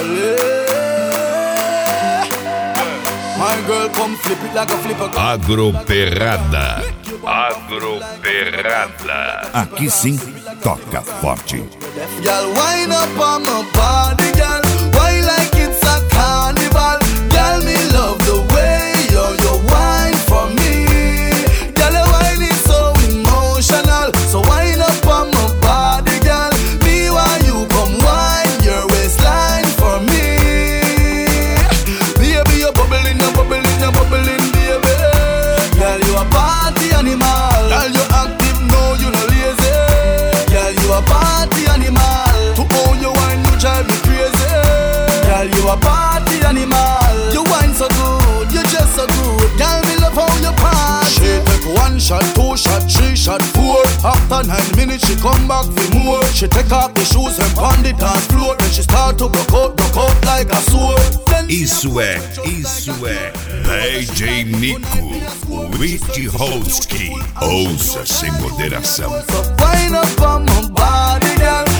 My girl, come flip it like a flipper. Agroperrada. Agroperrada. Aqui sim, toca forte. Girl, wind up on my body, girl. Why like it's a carnival? Girl, me love the way you wine for me. Girl, your wine is so emotional. So wind up on my body, girl. Me while you come wine your waistline for me. Baby, you're bubbling, baby. Girl, you a party animal. Girl, you active, no, you no lazy. Girl, you a party animal. To own your wine, you drive me crazy. Girl, you a party animal. You wine so good, you just so good. Girl, me love how you party. She take 1 shot, 2 shot, 3 shot, 4. After 9 minutes, she come back for more. She take off the shoes and pound the dance floor. Then she start to broke out like a sword. Isso é DJ Nico, o It Holski. Ouça sem moderação. So wind up on my body, girl.